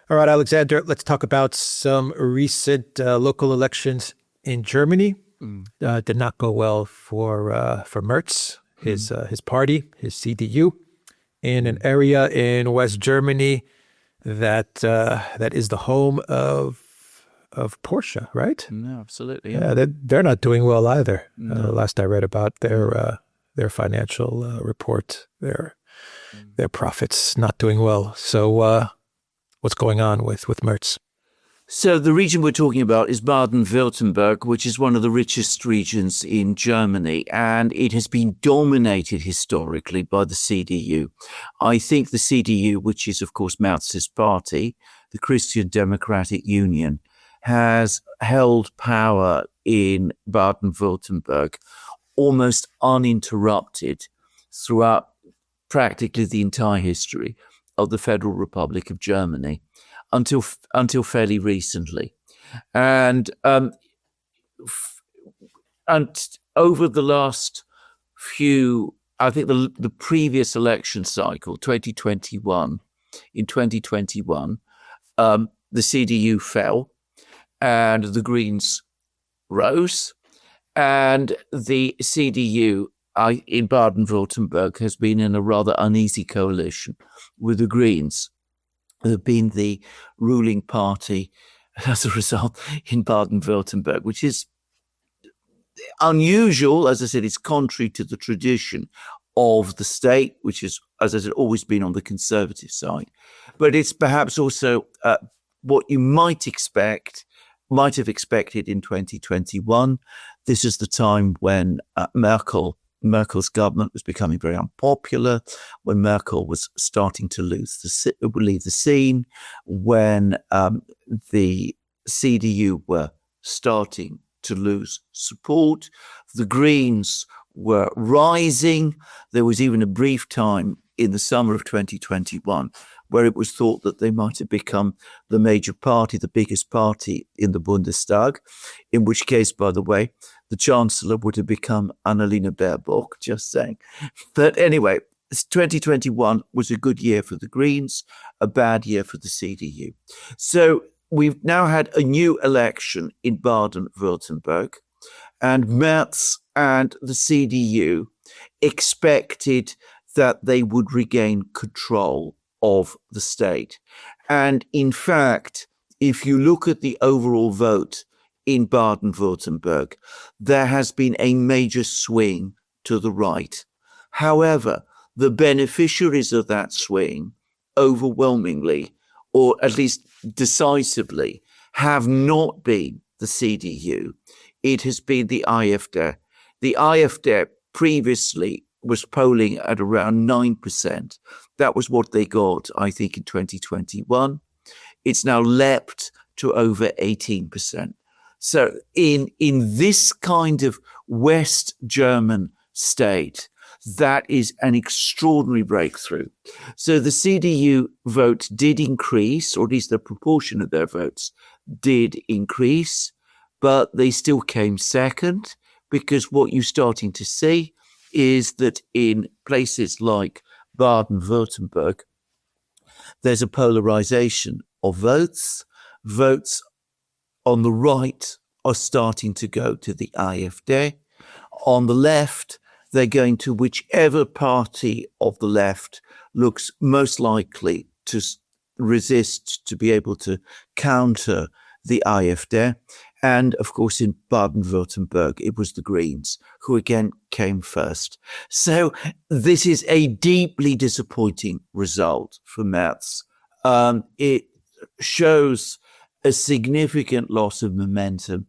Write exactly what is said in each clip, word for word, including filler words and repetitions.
All right, Alexander, let's talk about some recent uh, local elections in Germany. Mm. Uh, did not go well for uh, for Merz, his mm. uh, his party, his C D U, in an area in West Germany that uh, that is the home of of Porsche, right? No, absolutely. Yeah, yeah they're, they're not doing well either. No. Uh, last I read about their uh, their financial uh, report, their mm. their profits not doing well. So, uh, what's going on with with Merz? So the region we're talking about is Baden-Württemberg, which is one of the richest regions in Germany, and it has been dominated historically by the C D U. I think the C D U, which is, of course, Merz's party, the Christian Democratic Union, has held power in Baden-Württemberg almost uninterrupted throughout practically the entire history of the Federal Republic of Germany. Until until fairly recently, and um, f- and over the last few, I think the the previous election cycle, twenty twenty-one, in twenty twenty-one, um, the C D U fell, and the Greens rose, and the C D U uh, in Baden-Württemberg has been in a rather uneasy coalition with the Greens, who have been the ruling party as a result in Baden-Württemberg, which is unusual. As I said, it's contrary to the tradition of the state, which is, as I said, always been on the conservative side. But it's perhaps also uh, what you might expect, might have expected in twenty twenty-one. This is the time when uh, Merkel Merkel's government was becoming very unpopular, when Merkel was starting to lose the leave the scene, when um, the C D U were starting to lose support, the Greens were rising. There was even a brief time in the summer of twenty twenty-one where it was thought that they might have become the major party, the biggest party in the Bundestag, in which case, by the way, the Chancellor would have become Annalena Baerbock, just saying. But anyway, twenty twenty-one was a good year for the Greens, a bad year for the C D U. So we've now had a new election in Baden-Württemberg, and Merz and the C D U expected that they would regain control of the state. And in fact, if you look at the overall vote in Baden-Württemberg, there has been a major swing to the right. However, the beneficiaries of that swing overwhelmingly, or at least decisively, have not been the C D U. It has been the AfD. The AfD previously was polling at around nine percent. That was what they got, I think, in twenty twenty-one. It's now leapt to over eighteen percent. So in, in this kind of West German state, that is an extraordinary breakthrough. So the C D U vote did increase, or at least the proportion of their votes did increase, but they still came second, because what you're starting to see is that in places like Baden-Württemberg, there's a polarization of votes. Votes on the right are starting to go to the AfD. On the left, they're going to whichever party of the left looks most likely to resist, to be able to counter the AfD. And of course, in Baden-Württemberg, it was the Greens who again came first. So this is a deeply disappointing result for Merz. Um, it shows a significant loss of momentum.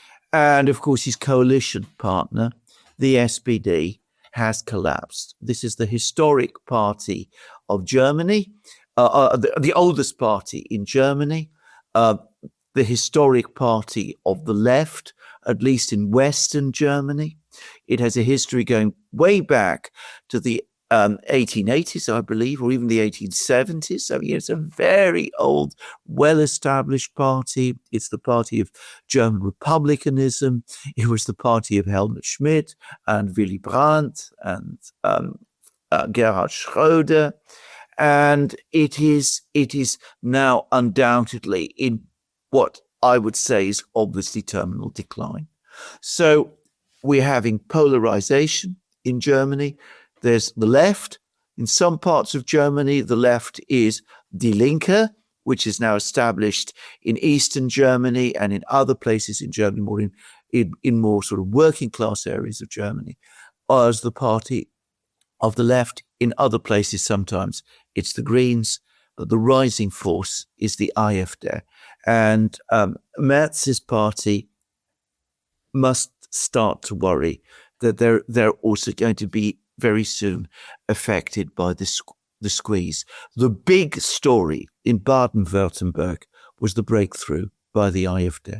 And of course, his coalition partner, the S P D, has collapsed. This is the historic party of Germany, uh, uh, the, the oldest party in Germany, uh, the historic party of the left, at least in Western Germany. It has a history going way back to the um, eighteen eighties, I believe, or even the eighteen seventies. So it's a very old, well-established party. It's the party of German republicanism. It was the party of Helmut Schmidt and Willy Brandt and um, uh, Gerhard Schröder. And it is it is now undoubtedly in what I would say is obviously terminal decline. So we're having polarization in Germany. There's the left. In some parts of Germany, the left is Die Linke, which is now established in Eastern Germany and in other places in Germany, more in, in, in more sort of working class areas of Germany, as the party of the left. In other places, sometimes it's the Greens. The rising force is the AfD. And um, Merz's party must start to worry that they're, they're also going to be very soon affected by this the squeeze. The big story in Baden-Württemberg was the breakthrough by the AfD.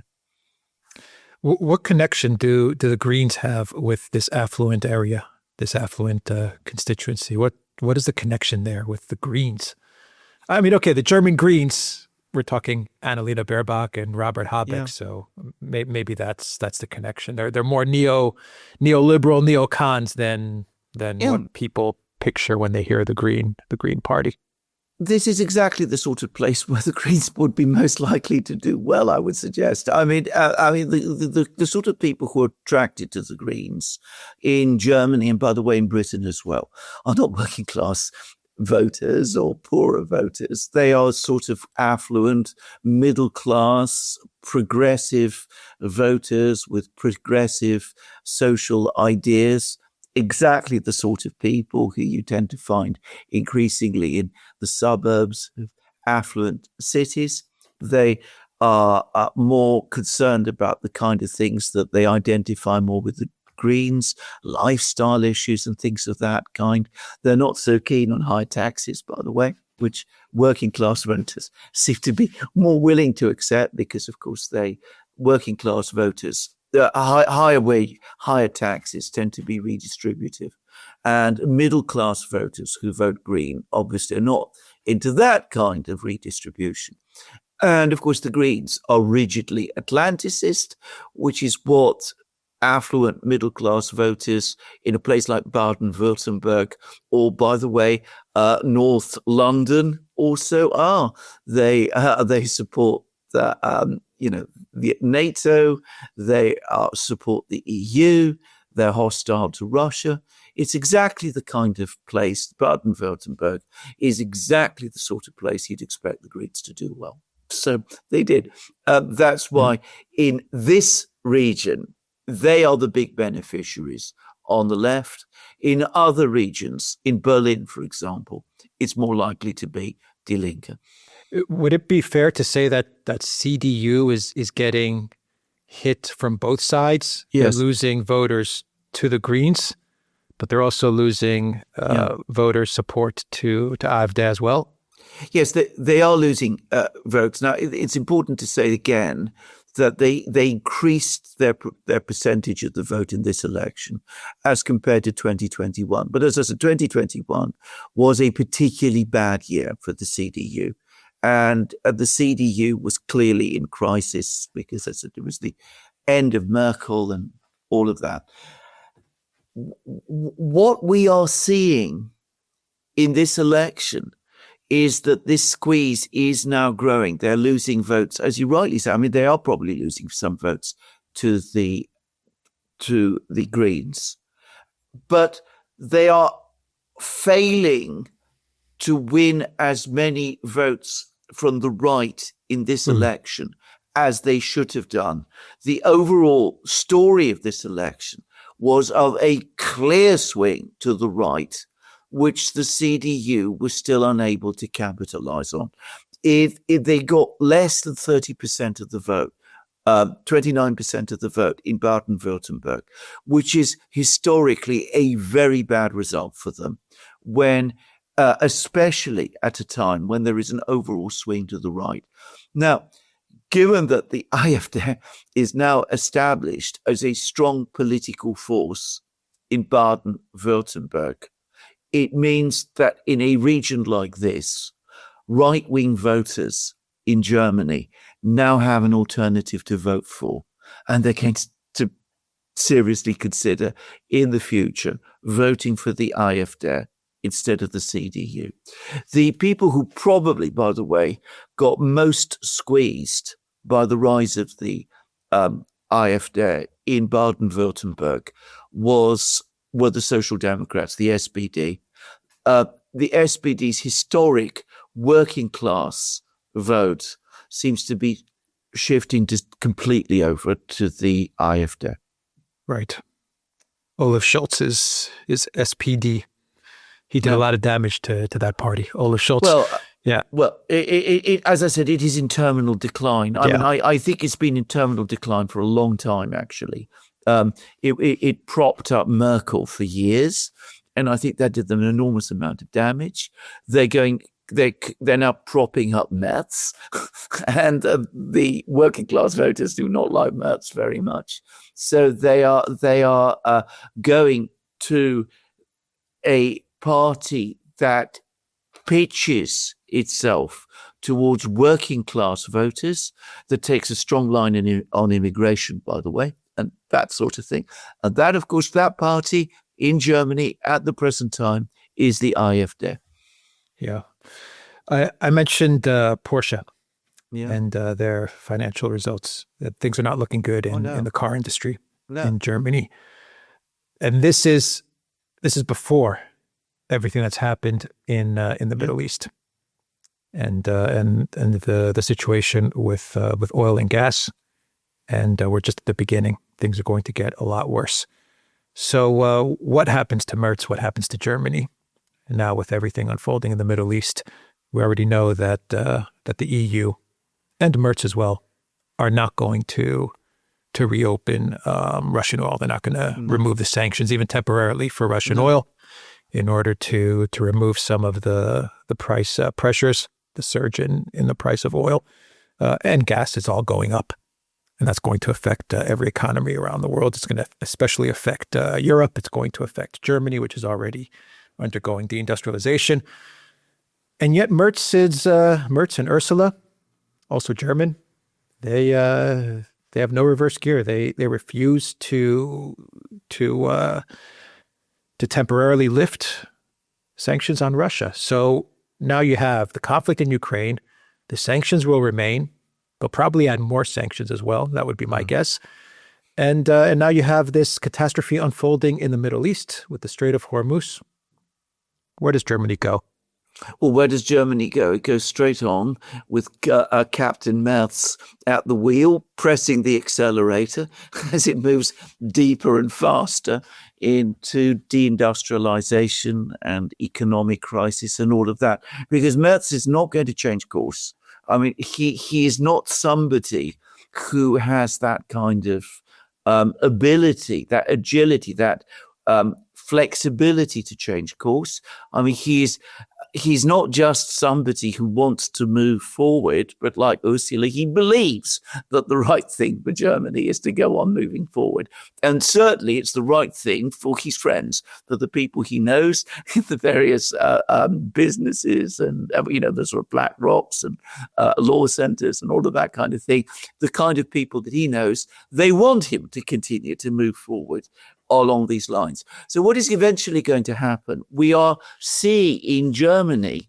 What connection do, do the Greens have with this affluent area, this affluent uh, constituency? What What is the connection there with the Greens? I mean, okay, the German Greens, we're talking Annalena Baerbock and Robert Habeck, yeah. so may, maybe that's that's the connection. They're they're more neo neoliberal neocons than than yeah. what people picture when they hear the Green the Green Party. This is exactly the sort of place where the Greens would be most likely to do well, I would suggest. I mean, uh, I mean, the, the the sort of people who are attracted to the Greens in Germany, and by the way, in Britain as well, are not working class voters or poorer voters. They are sort of affluent, middle class, progressive voters with progressive social ideas. Exactly the sort of people who you tend to find increasingly in the suburbs of affluent cities. They are, are more concerned about the kind of things that they identify more with the Greens, lifestyle issues and things of that kind. They're not so keen on high taxes, by the way, which working class voters seem to be more willing to accept because, of course, they working class voters Uh, high, higher wage, higher taxes tend to be redistributive. And middle-class voters who vote Green obviously are not into that kind of redistribution. And, of course, the Greens are rigidly Atlanticist, which is what affluent middle-class voters in a place like Baden-Württemberg or, by the way, uh, North London also are. They, uh, they support the um, you know, the NATO, they uh, support the E U, they're hostile to Russia. It's exactly the kind of place, Baden-Württemberg is exactly the sort of place you'd expect the Greens to do well. So they did. Uh, that's why in this region, they are the big beneficiaries on the left. In other regions, in Berlin, for example, it's more likely to be Die Linke. Would it be fair to say that that C D U is is getting hit from both sides? Yes. They're losing voters to the Greens, but they're also losing uh, yeah. voter support to, to AfD as well? Yes, they, they are losing uh, votes. Now, it, it's important to say again that they they increased their their percentage of the vote in this election as compared to twenty twenty-one. But as I said, twenty twenty-one was a particularly bad year for the C D U. And uh, the C D U was clearly in crisis because as I said, it was the end of Merkel and all of that. W- what we are seeing in this election is that this squeeze is now growing. They're losing votes, as you rightly say. I mean, they are probably losing some votes to the to the Greens, but they are failing to win as many votes from the right in this mm. election as they should have done. The overall story of this election was of a clear swing to the right, which the C D U was still unable to capitalize on. If, if they got less than thirty percent of the vote, um, twenty-nine percent of the vote in Baden-Württemberg, which is historically a very bad result for them, when Uh, especially at a time when there is an overall swing to the right. Now, given that the AfD is now established as a strong political force in Baden-Württemberg, it means that in a region like this, right-wing voters in Germany now have an alternative to vote for, and they can to seriously consider in the future voting for the AfD instead of the C D U. The people who probably, by the way, got most squeezed by the rise of the um, AfD in Baden-Württemberg was were the Social Democrats, the S P D. Uh, the S P D's historic working class vote seems to be shifting to completely over to the AfD. Right. Olaf Scholz is, is S P D. He did Yeah. a lot of damage to, to that party. Olaf Scholz. Well, yeah. Well, it, it, it, as I said, it is in terminal decline. I Yeah. mean, I, I think it's been in terminal decline for a long time, actually. Um, it, it, it propped up Merkel for years, and I think that did them an enormous amount of damage. They're going, they they're now propping up Merz, and uh, the working class voters do not like Merz very much. So they are they are uh, going to a party that pitches itself towards working class voters, that takes a strong line in, on immigration, by the way, and that sort of thing. And that, of course, that party in Germany at the present time is the AfD. Yeah. I, I mentioned uh, Porsche Yeah. and uh, their financial results. That things are not looking good in, Oh, no. in the car industry No. in Germany. And this is this is before everything that's happened in uh, in the Middle East, and uh, and and the the situation with uh, with oil and gas, and uh, we're just at the beginning. Things are going to get a lot worse. So, uh, what happens to Merz? What happens to Germany? And now, with everything unfolding in the Middle East, we already know that uh, that the E U and Merz as well are not going to to reopen um, Russian oil. They're not going to No. remove the sanctions, even temporarily, for Russian oil, in order to to remove some of the the price uh, pressures, the surge in, in the price of oil uh, and gas. Is all going up, and that's going to affect uh, every economy around the world. It's going to especially affect uh, Europe. It's going to affect Germany, which is already undergoing deindustrialization. And yet, Merz is uh, Merz and Ursula, also German. They uh, they have no reverse gear. They they refuse to to uh, to temporarily lift sanctions on Russia. So now you have the conflict in Ukraine. The sanctions will remain. They'll probably add more sanctions as well. That would be my guess. And uh, and now you have this catastrophe unfolding in the Middle East with the Strait of Hormuz. Where does Germany go? Well, where does Germany go? It goes straight on with uh, uh, Captain Merz at the wheel, pressing the accelerator as it moves deeper and faster into deindustrialization and economic crisis and all of that. Because Merz is not going to change course. I mean, he, he is not somebody who has that kind of um, ability, that agility, that um, flexibility to change course. I mean, he's he's not just somebody who wants to move forward, but like Ursula, he believes that the right thing for Germany is to go on moving forward. And certainly it's the right thing for his friends, for the people he knows, the various uh, um, businesses and, uh, you know, the sort of Black Rocks and uh, law centers and all of that kind of thing. The kind of people that he knows, they want him to continue to move forward along these lines. So what is eventually going to happen? We are seeing in Germany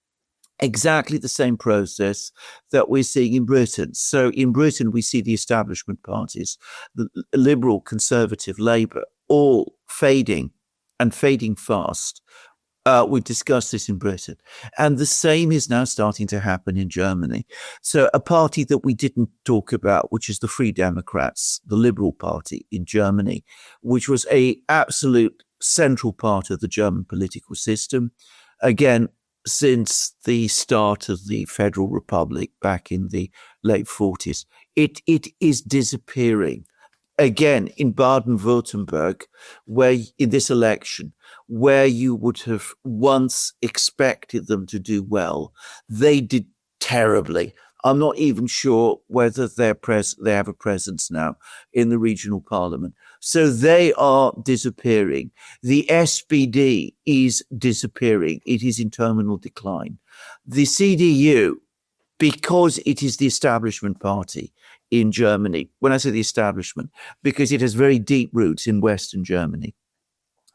exactly the same process that we're seeing in Britain. So in Britain, we see the establishment parties, the Liberal, Conservative, Labour, all fading and fading fast. Uh, we've discussed this in Britain. And the same is now starting to happen in Germany. So a party that we didn't talk about, which is the Free Democrats, the Liberal Party in Germany, which was a absolute central part of the German political system. Again, since the start of the Federal Republic back in the late forties, it it is disappearing. Again, in Baden-Württemberg, where in this election, where you would have once expected them to do well, they did terribly. I'm not even sure whether they're pres- they have a presence now in the regional parliament. So they are disappearing. The S P D is disappearing. It is in terminal decline. The C D U, because it is the establishment party in Germany, when I say the establishment, because it has very deep roots in Western Germany,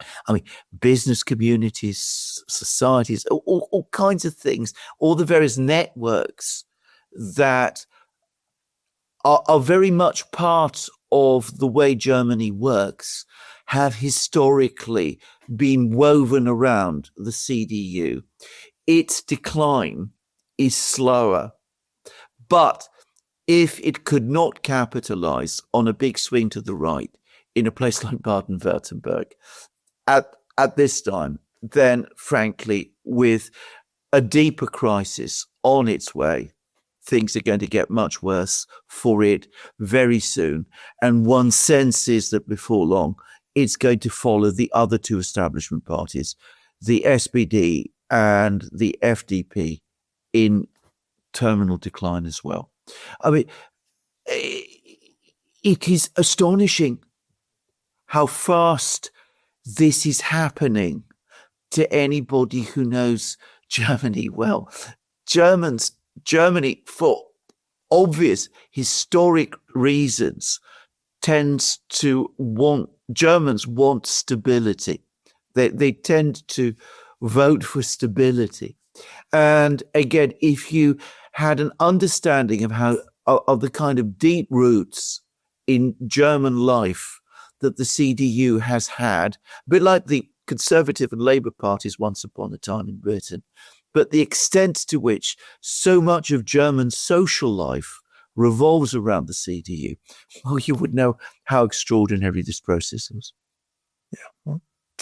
I mean, business communities, societies, all, all kinds of things, all the various networks that are, are very much part of the way Germany works have historically been woven around the C D U. Its decline is slower, but if it could not capitalize on a big swing to the right in a place like Baden-Württemberg at, at this time, then frankly, with a deeper crisis on its way, things are going to get much worse for it very soon. And one senses that before long, it's going to follow the other two establishment parties, the S P D and the F D P, in terminal decline as well. I mean, it is astonishing how fast this is happening to anybody who knows Germany well. Germans, Germany, for obvious historic reasons, tends to want, Germans want stability. They, they tend to vote for stability. And again, if you had an understanding of how, of the kind of deep roots in German life that the C D U has had, a bit like the Conservative and Labour parties once upon a time in Britain, but the extent to which so much of German social life revolves around the C D U, well, you would know how extraordinary this process was. Yeah. Well,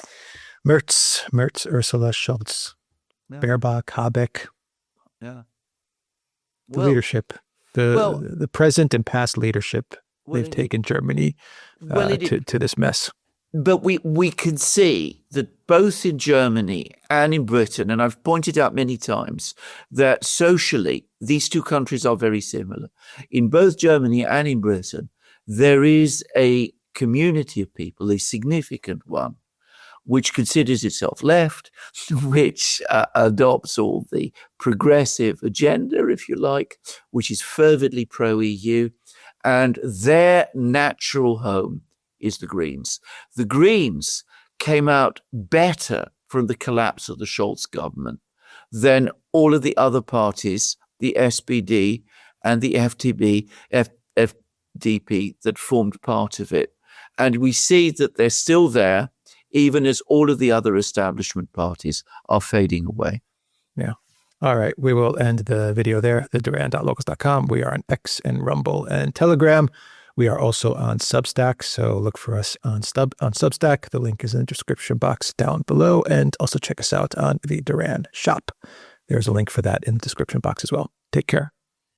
Merz, Merz, Ursula, Scholz, yeah. Baerbock, Habeck. Yeah. The well, leadership, the well, the present and past leadership, well, they've taken Germany uh, well, it, to, to this mess. But we, we can see that both in Germany and in Britain, and I've pointed out many times that socially, these two countries are very similar. In both Germany and in Britain, there is a community of people, a significant one, which considers itself left, which uh, adopts all the progressive agenda, if you like, which is fervently pro-E U, and their natural home is the Greens. The Greens came out better from the collapse of the Scholz government than all of the other parties, the S P D and the F D P, F, F D P, that formed part of it. And we see that they're still there, even as all of the other establishment parties are fading away. Yeah. All right. We will end the video there, the duran dot locals dot com. We are on X and Rumble and Telegram. We are also on Substack, so look for us on Stub on Substack. The link is in the description box down below. And also check us out on the Duran shop. There's a link for that in the description box as well. Take care.